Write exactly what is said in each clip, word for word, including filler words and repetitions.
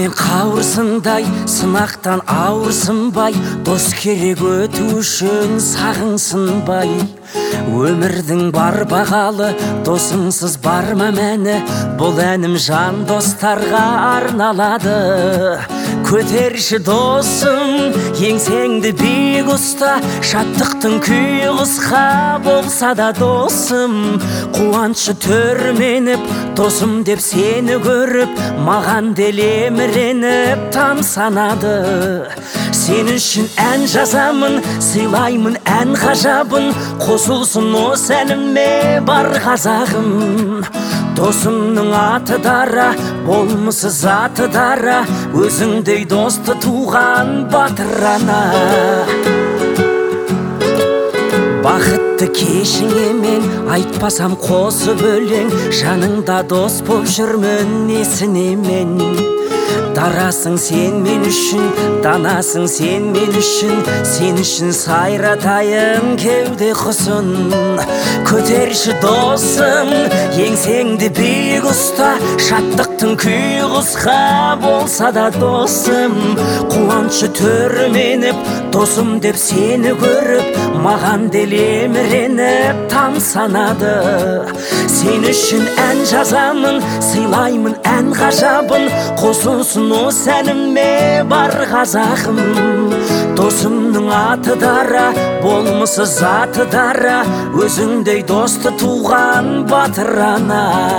мен қауырсындай, сынақтан ауырсынбай, дос керек өту үшін сағынсынбай. Өмірдің бар бағалы, досыңсыз бар ма мәні? Бұл әнім жан достарға арналады. Көтерші досым, еңсеңді биік ұста, шаттықтың күйі қысқа болса да досым. Қуанышы төрменіп, досым деп сені көріп, маған делеміреніп тамсанады. Сен үшін ән жазамын, сыйлаймын ән ғажабын, қосылсын осы әніме бар қазағым. Досымның аты дара, болмысы заты дара, өзіңдей досты туған батыр ана. Бақытты кешіңе мен айтпасам қосып өлең, жаныңда дос боп жүрмін несіне мен. Дарасың сен мен үшін, данасың сен мен үшін, сен үшін сайратайын кеуде құсын. Көтерші досым, еңсеңді биік ұста, шаттықтың күйі қысқа болса да досым. Қуанышы төрменіп, досым деп сені көріп, маған делеміреніп тамсанады. Сен үшін ән жазамын, сыйлаймын ән ғажабын, қосылсын осы әніме бар қазағым. Досымның аты дара, болмысы заты дара, өзіңдей досты туған батыр ана.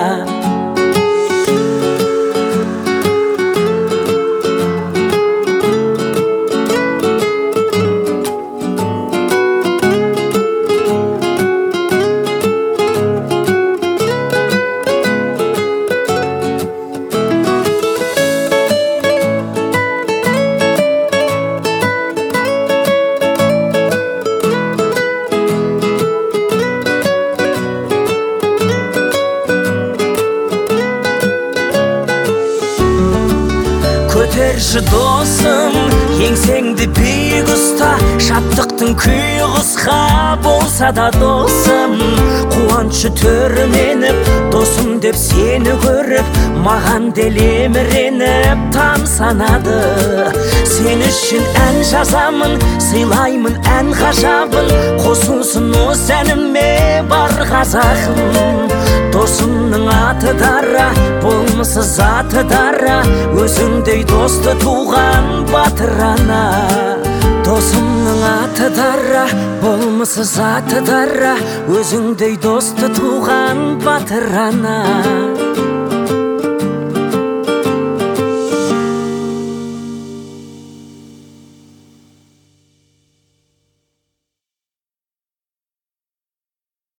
Көтерші досым, еңсеңді биік ұста, шаттықтың күйі қысқа болса да досым. Қуанышы төрменіп, досым деп сені көріп, маған делеміреніп тамсанады. Сен үшін ән жазамын, сыйлаймын ән ғажабын, қосылсын осы әніме бар қазағым. Досымның аты дара, болмысы заты дара, өзіңдей досты туған батыр ана. Досымның аты дара, болмысы заты дара, өзіңдей досты туған батыр ана.